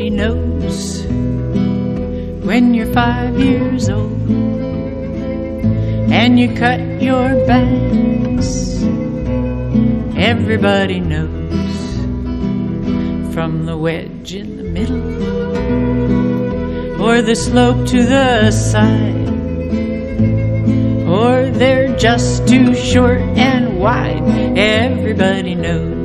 Everybody knows when you're 5 years old and you cut your bangs. Everybody knows from the wedge in the middle or the slope to the side, or they're just too short and wide. Everybody knows